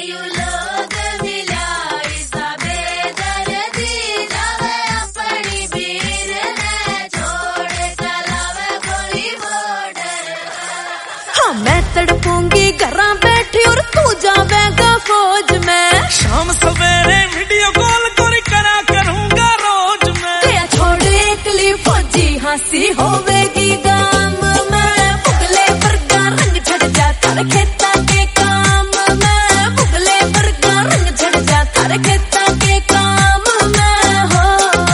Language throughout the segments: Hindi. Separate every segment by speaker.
Speaker 1: मैं तड़पूंगी घरा बैठी और तू जावेगा फौज में।
Speaker 2: शाम सवेरे वीडियो कॉल करा करूंगा रोज में।
Speaker 1: तेरा छोड़ एकली फौजी हंसी होवेगी गाम में। बुगले वर्गा रंग झड़ जाता रे खेता के काम में। बुगले वर्गा रंग झड़ जाता रे खेता के काम में हो।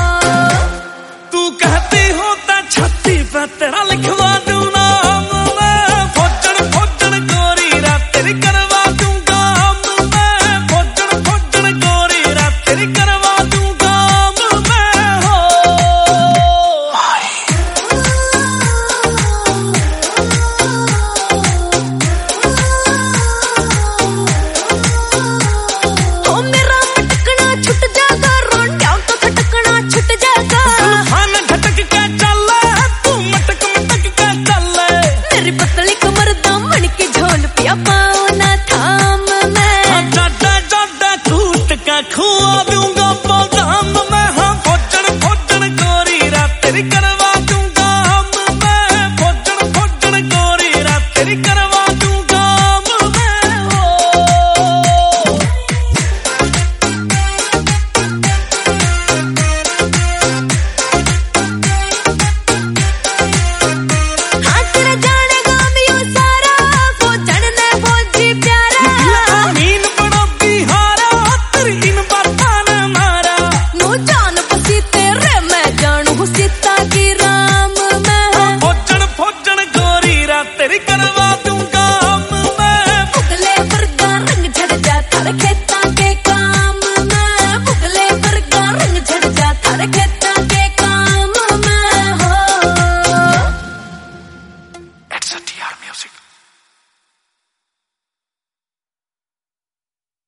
Speaker 2: तू कहती होता छाती पे तेरा लिखवा दूं नाम में। फौजन फौजन गोरी रात तेरी करवा दूंगा मैं। फौजन फौजन गोरी रात तेरी करवा दूंगा मैं हो।
Speaker 1: ओ मेरा मटकना छुट जाएगा रोंडिया तो खटकना छुट जाएगा।
Speaker 2: सुल्फान घटक के चले तू मटक मटक के चले।
Speaker 1: मेरी पतली कमर दामन की झोल पिया पाओ ना था।